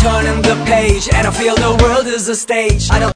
turning the page, and I feel the world is a stage. I don't